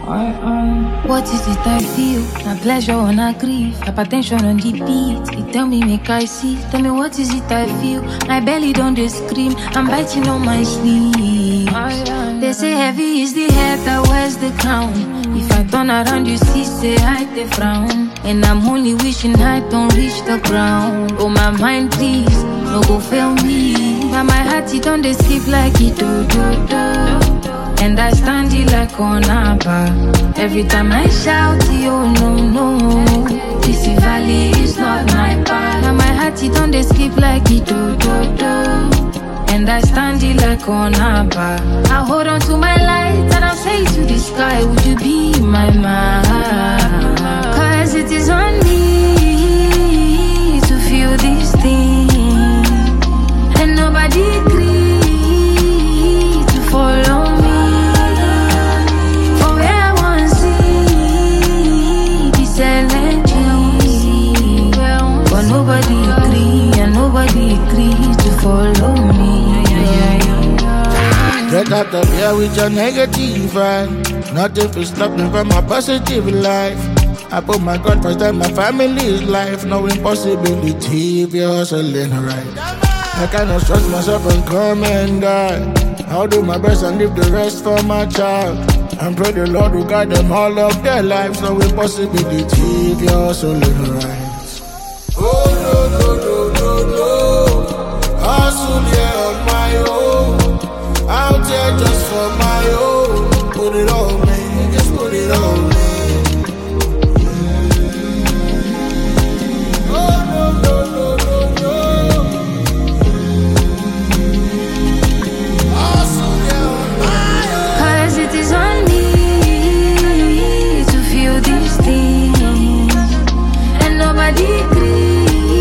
What is it I feel? A pleasure or a grief? Hypertension on the beat. You tell me, make I see. Tell me, what is it I feel? My belly don't dey scream. I'm biting on my sleeve. They say heavy is the head that wears the crown. If I turn around, you see, say I dey frown. And I'm only wishing I don't reach the ground. Oh, my mind, please, no go fail me. But my heart, it don't dey skip like it do. And I stand it like on a bar. Every time I shout, oh no. This valley is not my path. Now my heart, it don't skip like it do. And I stand it like on a bar. I hold on to my light and I say to the sky, would you be my man? Cause it is on me to feel this thing. And nobody agreed to follow me. Nobody agree, and nobody agrees to follow me. Get out of here with your negative vibe. Nothing will stop me from my positive life. I put my God first and my family's life. No impossibility if you're hustling right. I cannot trust myself and come and die. I'll do my best and leave the rest for my child. And pray the Lord will guide them all of their lives. No impossibility if you're hustling right. Hustle here on my own. Out here just for my own. Put it on me, just put it on me. Oh no. Hustle here on my own. Cause it is on me to feel these things. And nobody agrees.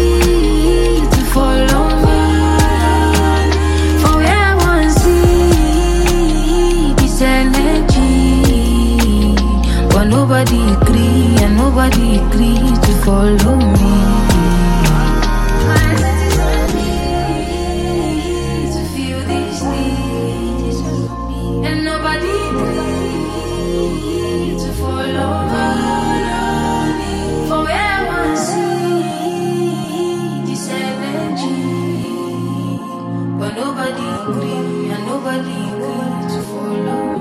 Nobody agree, and nobody agrees to follow me. To feel these things, and nobody agrees to follow me. For where one sees this energy, but nobody agree, and nobody agrees to follow me.